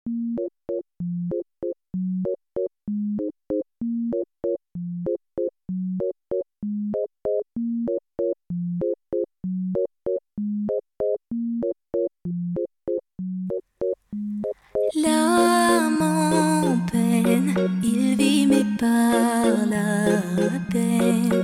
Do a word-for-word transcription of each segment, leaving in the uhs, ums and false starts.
L'âme en peine, il vit mais par la peine.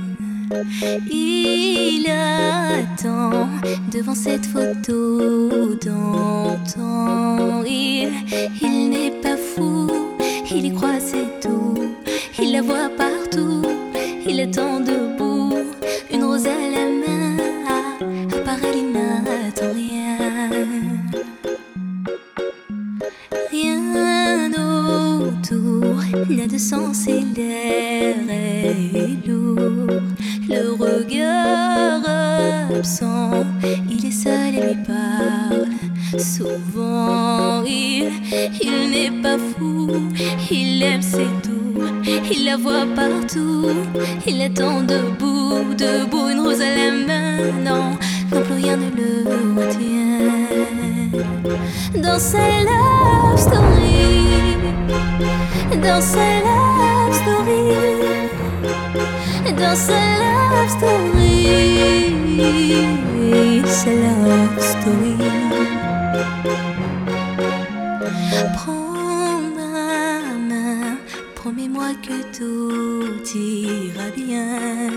Il attend devant cette photo d'antan. Il, il n'est pas fou, il y croit c'est tout. Il la voit partout, il attend debout. Une rose à la main, à part elle il n'attend rien. Rien autour n'a de sens et l'air est lourd. Le regard absent, il est seul et lui parle. Souvent il, il n'est pas fou, il aime c'est tout. Il la voit partout, il attend debout, debout, une rose à la main. Non, non plus rien ne le retient. Dans sa love story, dans sa love story, dans sa love story, sa love story. Prends ma main, promets-moi que tout ira bien.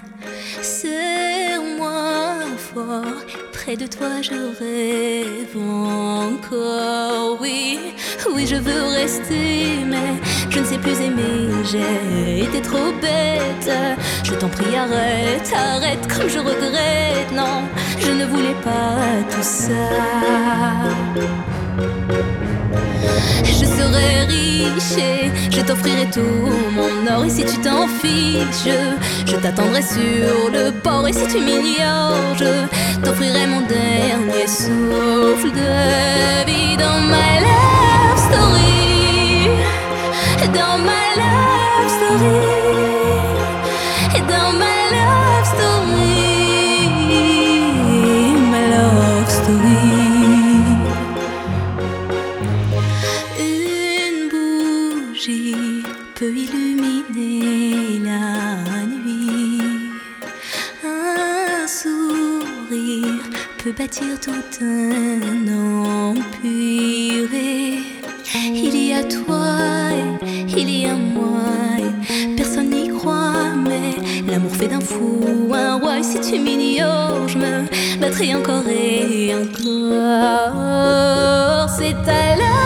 Serre-moi fort, près de toi je rêve encore. Oui, oui je veux rester, mais je ne sais plus aimer. J'ai été trop bête. Je t'en prie arrête, arrête comme je regrette. Non, je ne voulais pas tout ça. Je serai riche et je t'offrirai tout mon or. Et si tu t'en fiches, je, je t'attendrai sur le port. Et si tu m'ignores, je t'offrirai mon dernier souffle de vie. Dans ma love story, dans ma love story, dans ma love story, ma love story. Peut illuminer la nuit. Un sourire peut bâtir tout un empire. Et il y a toi et il y a moi. Et personne n'y croit, mais l'amour fait d'un fou un roi. Et si tu m'ignores, je me battrai encore et encore. C'est à la